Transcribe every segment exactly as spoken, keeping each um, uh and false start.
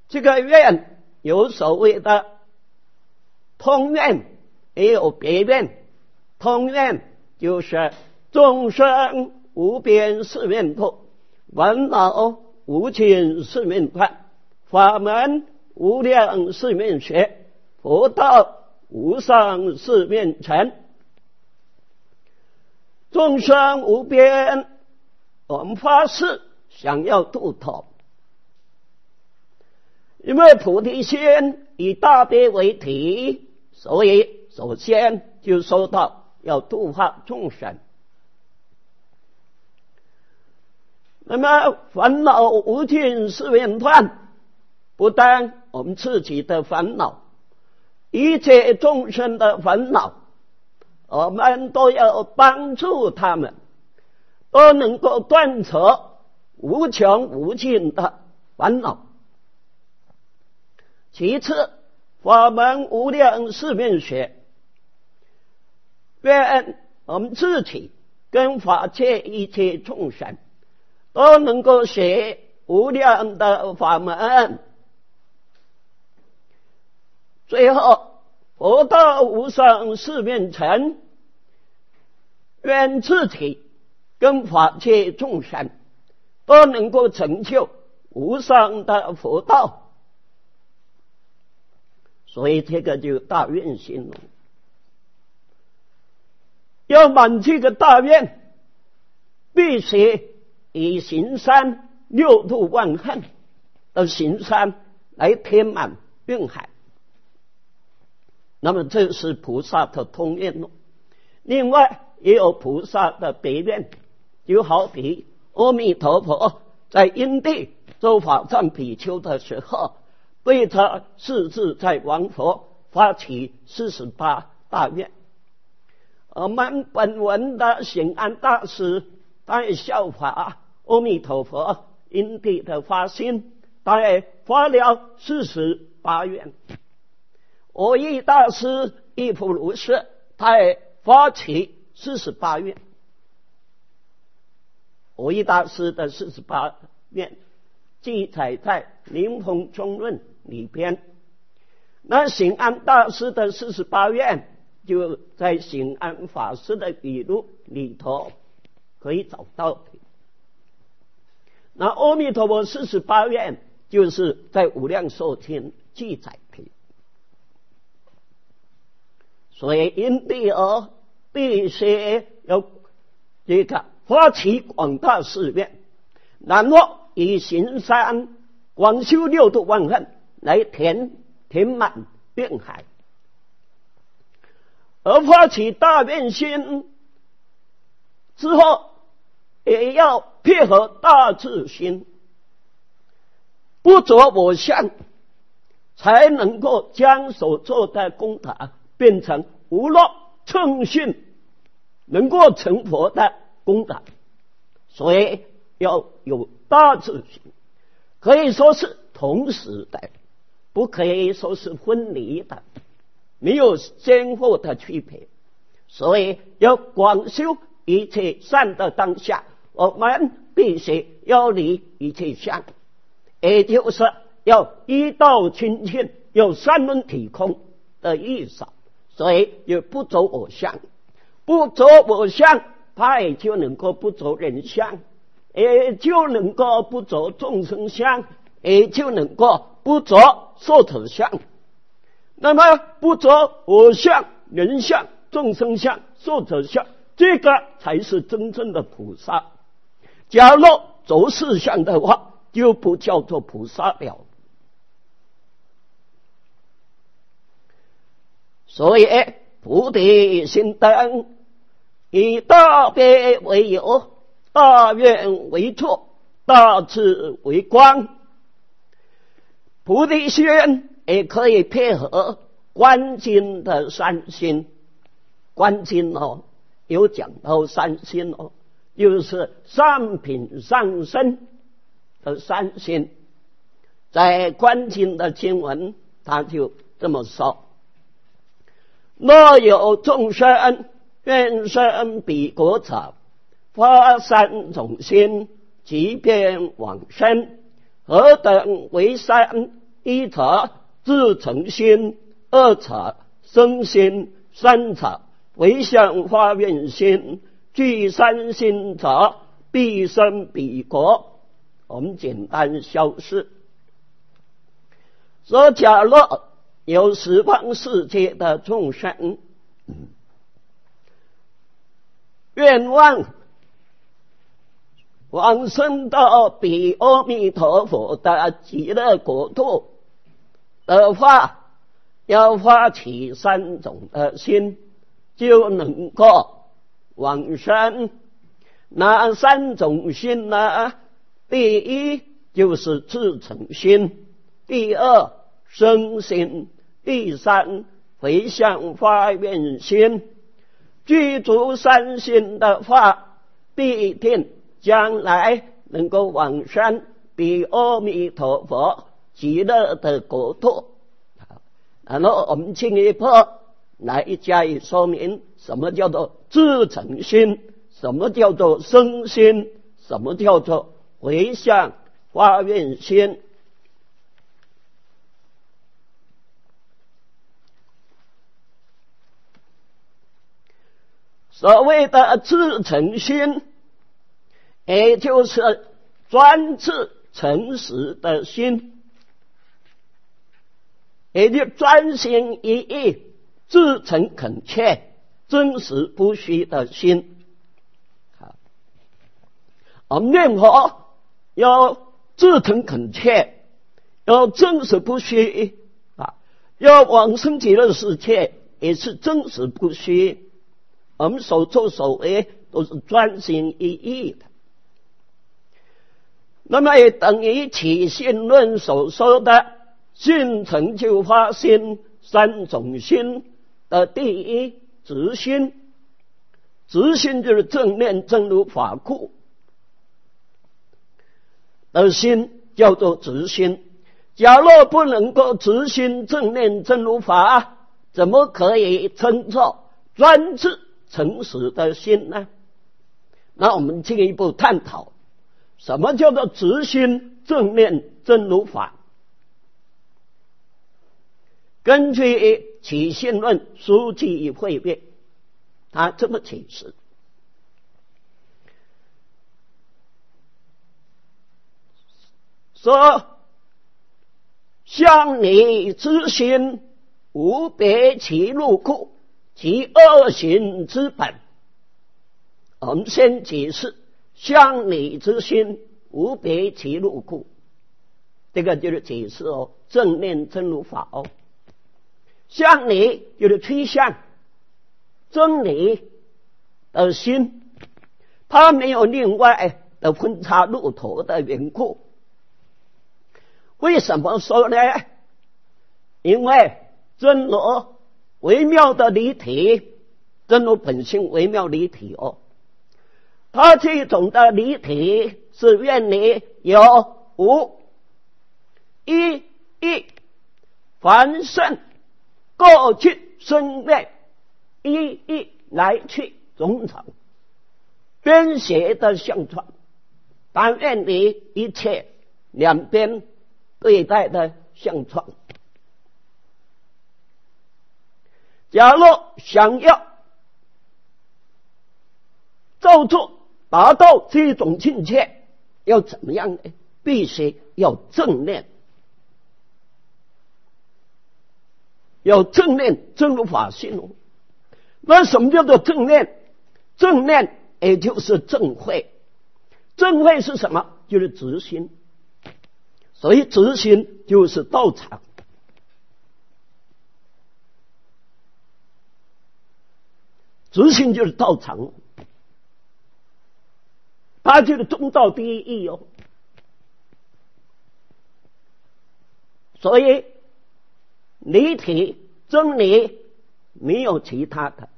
这个愿有所谓的通愿，也有别愿。通愿就是众生无边誓愿度，烦恼无尽誓愿断，法门无量誓愿学，佛道无上誓愿成。众生无边，我们发誓想要度脱，因为菩提心以大悲为体，所以首先就说到要度化众生。那么烦恼无尽誓愿断，不但我们自己的烦恼，一切众生的烦恼，我们都要帮助他们，都能够断除无穷无尽的烦恼。其次，法门无量誓愿学，愿我们自己跟法界一切众生都能够学无量的法门。最后，佛道无上誓愿成，愿自己跟法界众生都能够成就无上的佛道。所以这个就大愿心了。要满这个大愿，必须以行三六度万恨的行三来填满蕴海。那么这是菩萨的通愿了。另外也有菩萨的别愿，就好比阿弥陀佛在因地周法藏比丘的时候，对他世自在王佛发起四十八大愿。我们本文的显安大师他也效法阿弥陀佛因地的发心，他也发了四十八愿。我益大师亦复如是，他也发起四十八愿。我益大师的四十八愿记载在《灵峰中论》里边，那显安大师的四十八愿就在显安法师的笔录里头可以找到的。那阿弥陀佛四十八愿就是在无量寿经记载的。所以因地而必须要这个发起广大誓愿，然后以行三广修六度万恨来填填满蕴海。而发起大愿心之后，也要配合大智心，不着我相，才能够将所做的功德变成无漏称训，能够成佛的功德。所以要有大智心，可以说是同时的，不可以说是分离的，没有先后的区别。所以要广修一切善的当下，我们必须要离一切相，也就是要一道清净，有三轮体空的意思。所以也不走我相，不走我相，他也就能够不走人相，也就能够不走众生相，也就能够不走寿者相。那么不走我相、人相、众生相、寿者相，这个才是真正的菩萨。假如走四相的话，就不叫做菩萨了。所以菩提心灯以大悲为由，大愿为座，大智为光。菩提心也可以配合观经的三心。观经哦，有讲到三心哦，就是上品上生的三心。在观经的经文他就这么说：若有众生愿生彼国者，发三种心，即便往生，何等为三？ 一者自成心，二者生心，三者回向发愿心。具三心者，必生彼国。我们简单消失。说假若有十方世界的众生，愿望往生到彼阿弥陀佛的极乐国土的话，要发起三种的心，就能够往生。哪三种心呢？第一就是自成心，第二生心，第三回向发愿心。具足三心的话，必定将来能够往生彼阿弥陀佛极乐的国土。然后我们进一步来加以说明，什么叫做自成心，什么叫做生心，什么叫做回向发愿心。所谓的自成心，也就是专制诚实的心，也就专心一意、至诚恳切、真实不虚的心。我们念佛要至诚恳切，要真实不虚啊，要往生极乐世界也是真实不虚。我们所作所为都是专心一意的，那么也等于起信论所说的信成就发心三种心的第一直心。直心就是正念正如法库的心，叫做直心。假若不能够直心正念正如法，怎么可以称作专制诚实的心呢？那我们进一步探讨，什么叫做直心正念正如法？根据起信论书记会辩，他这么解释：说向你之心，无别其入库，其恶行之本。我们先解释向你之心，无别其入库，这个就是解释哦，正念真如法哦。向你就是趋向真理的心，它没有另外的分叉路头的缘故。为什么说呢？因为真如微妙的离体，真如本性微妙离体哦，它这种的离体是愿你有无一一凡圣过去生灭一一来去种种边邪的相传，但愿你一切两边对待的相传。假如想要造作达到这种境界，要怎么样呢？必须要正念，要正念正如法性哦。那什么叫做正念？正念也就是正慧。正慧是什么？就是直心。所以直心就是道场。直心就是道场，它就是中道第一义哦。所以离体真理没有其他的，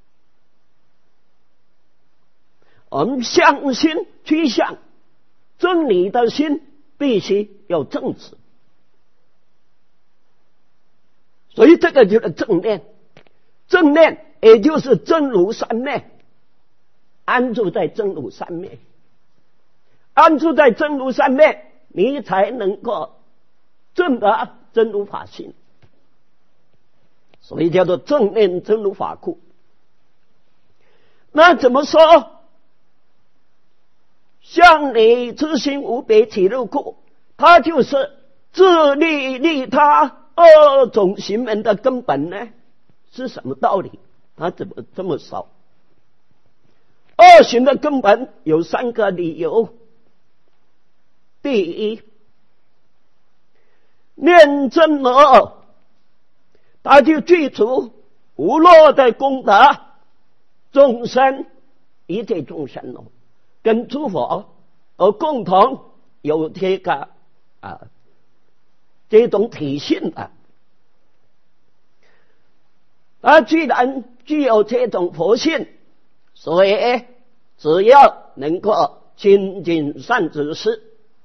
我们向心趋向真理的心必须要正直，所以这个就是正念。正念也就是真如三昧，安住在真如三昧，安住在真如三昧，你才能够正的真如法性，所以叫做正念真如法库。那怎么说？向理自性无别体入库，它就是自利利他二种行门的根本呢？是什么道理？他怎么这么说？二行的根本有三个理由。第一，念真而他就具足无漏的功德，众生一切众生哦，跟诸佛而共同有这个啊这种体性的。他既然具有这种佛性，所以只要能够亲近善知识，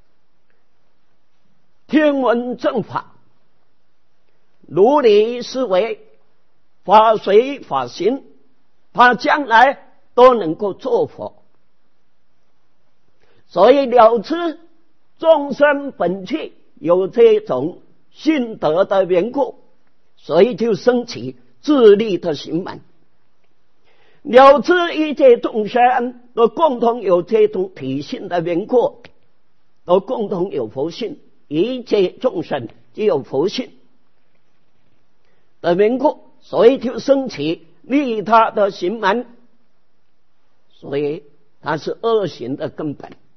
听闻正法，如理思维，法随法行，他将来都能够做佛。所以了知众生本具有这种性德的缘故，所以就升起自利的行门。了知一切众生都共同有这种体性的缘故，都共同有佛性，一切众生只有佛性的缘故，所以就升起利他的行门，所以它是恶行的根本。